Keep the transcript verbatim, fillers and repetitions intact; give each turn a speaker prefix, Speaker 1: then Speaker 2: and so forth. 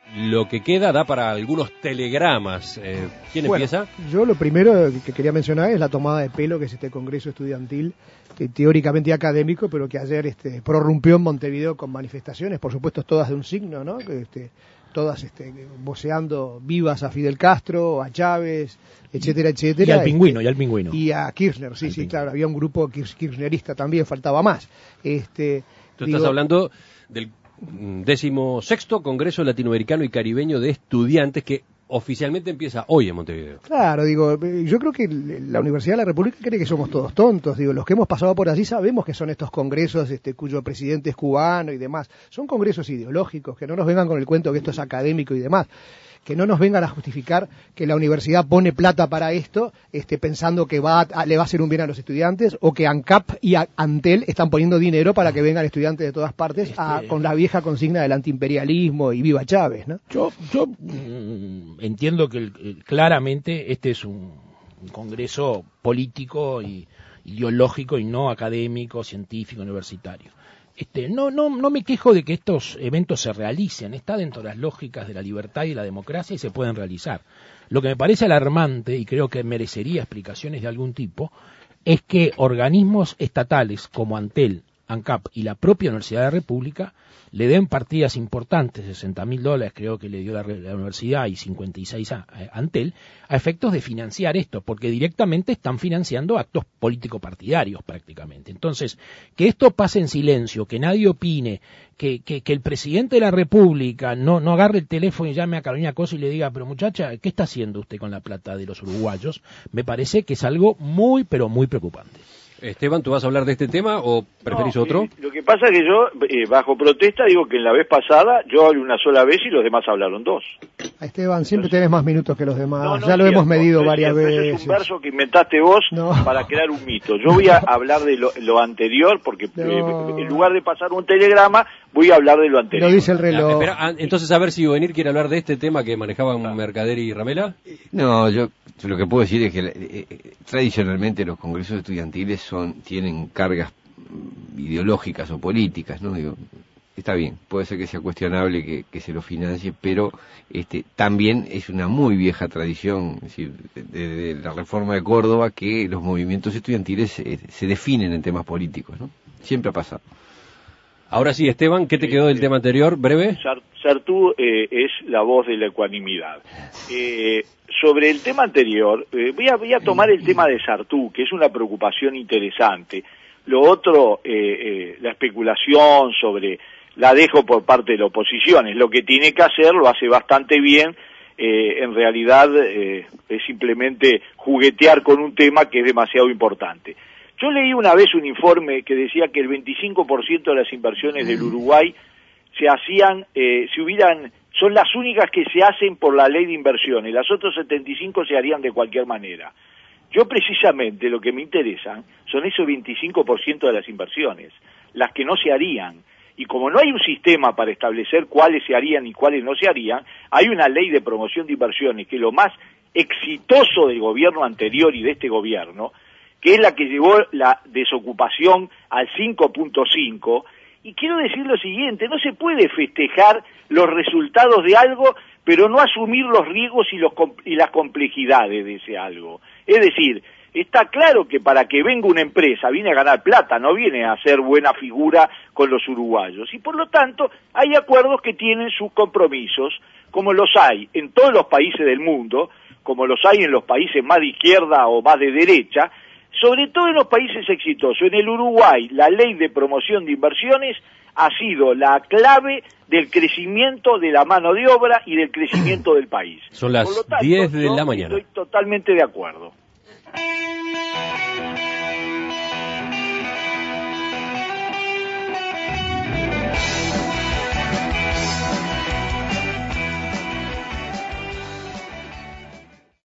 Speaker 1: lo que queda da para algunos telegramas. Eh, ¿Quién
Speaker 2: bueno,
Speaker 1: empieza?
Speaker 2: Yo lo primero que quería mencionar es la tomada de pelo que es este congreso estudiantil, que teóricamente académico, pero que ayer este, prorrumpió en Montevideo con manifestaciones, por supuesto todas de un signo, ¿no? Que, este, todas este, voceando vivas a Fidel Castro, a Chávez, etcétera, etcétera.
Speaker 3: Y al pingüino,
Speaker 2: este,
Speaker 3: y al pingüino.
Speaker 2: Y a Kirchner, sí,
Speaker 3: al
Speaker 2: sí,
Speaker 3: pingüino.
Speaker 2: claro, había un grupo kirchnerista también, faltaba más. Este,
Speaker 1: Tú
Speaker 2: digo,
Speaker 1: estás hablando del décimo sexto Congreso Latinoamericano y Caribeño de Estudiantes que oficialmente empieza hoy en Montevideo.
Speaker 2: Claro, digo, yo creo que la Universidad de la República cree que somos todos tontos, digo, los que hemos pasado por allí sabemos que son estos congresos este, cuyo presidente es cubano y demás, son congresos ideológicos, que no nos vengan con el cuento que esto es académico y demás, que no nos vengan a justificar que la universidad pone plata para esto, este, pensando que va a, le va a hacer un bien a los estudiantes, o que ANCAP y a, Antel están poniendo dinero para que vengan estudiantes de todas partes a,
Speaker 3: Este...
Speaker 2: con la vieja consigna del antiimperialismo y viva Chávez, ¿no?
Speaker 3: Yo, yo mm, entiendo que el, el, claramente este es un, un congreso político y ideológico y no académico, científico, universitario. Este, no, no, no me quejo de que estos eventos se realicen, está dentro de las lógicas de la libertad y la democracia y se pueden realizar. Lo que me parece alarmante, y creo que merecería explicaciones de algún tipo, es que organismos estatales como Antel, ANCAP y la propia Universidad de la República le den partidas importantes, sesenta mil dólares creo que le dio la, la universidad y cincuenta y seis a, a Antel, a efectos de financiar esto, porque directamente están financiando actos político-partidarios prácticamente. Entonces, que esto pase en silencio, que nadie opine, que, que, que el presidente de la República no, no agarre el teléfono y llame a Carolina Cosa y le diga, pero muchacha, ¿qué está haciendo usted con la plata de los uruguayos? Me parece que es algo muy, pero muy preocupante.
Speaker 1: Esteban, ¿tú vas a hablar de este tema o preferís
Speaker 4: no,
Speaker 1: otro?
Speaker 4: Eh, lo que pasa es que yo, eh, bajo protesta, digo que en la vez pasada yo hablé una sola vez y los demás hablaron dos.
Speaker 2: Esteban, siempre Entonces, tenés más minutos que los demás,
Speaker 4: no, no
Speaker 2: ya lo
Speaker 4: cierto,
Speaker 2: hemos medido
Speaker 4: no
Speaker 2: varias
Speaker 4: cierto,
Speaker 2: veces.
Speaker 4: Eso es un verso que inventaste vos
Speaker 2: no.
Speaker 4: para crear un mito. Yo voy a hablar de lo, lo anterior, porque
Speaker 2: no.
Speaker 4: eh, en lugar de pasar un telegrama, voy a hablar de lo anterior.
Speaker 2: Lo dice el reloj.
Speaker 1: Ah, espera, entonces a ver si Ovenir quiere hablar de este tema que manejaban ah. Mercader y Ramela.
Speaker 5: No, yo lo que puedo decir es que eh, eh, tradicionalmente los congresos estudiantiles son tienen cargas ideológicas o políticas, ¿no? Digo, está bien, puede ser que sea cuestionable que, que se lo financie, pero este también es una muy vieja tradición, es decir, desde de la reforma de Córdoba, que los movimientos estudiantiles eh, se definen en temas políticos, ¿no? Siempre ha pasado.
Speaker 1: Ahora sí, Esteban, ¿qué te quedó del eh, tema anterior? Breve.
Speaker 4: Sartú eh, es la voz de la ecuanimidad. Eh, sobre el tema anterior, eh, voy, a, voy a tomar el tema de Sartú, que es una preocupación interesante. Lo otro, eh, eh, la especulación sobre, la dejo por parte de la oposición, es lo que tiene que hacer, lo hace bastante bien, eh, en realidad eh, es simplemente juguetear con un tema que es demasiado importante. Yo leí una vez un informe que decía que el veinticinco por ciento de las inversiones del Uruguay se hacían, eh, si hubieran, son las únicas que se hacen por la ley de inversiones, las otras setenta y cinco se harían de cualquier manera. Yo precisamente lo que me interesan son esos veinticinco por ciento de las inversiones, las que no se harían. Y como no hay un sistema para establecer cuáles se harían y cuáles no se harían, hay una ley de promoción de inversiones que es lo más exitoso del gobierno anterior y de este gobierno, que es la que llevó la desocupación al cinco punto cinco, y quiero decir lo siguiente, no se puede festejar los resultados de algo, pero no asumir los riesgos y, los, y las complejidades de ese algo. Es decir, está claro que para que venga una empresa viene a ganar plata, no viene a hacer buena figura con los uruguayos, y por lo tanto hay acuerdos que tienen sus compromisos, como los hay en todos los países del mundo, como los hay en los países más de izquierda o más de derecha, sobre todo en los países exitosos. En el Uruguay, la ley de promoción de inversiones ha sido la clave del crecimiento de la mano de obra y del crecimiento del país.
Speaker 1: Son las diez de la mañana.
Speaker 4: Estoy totalmente de acuerdo.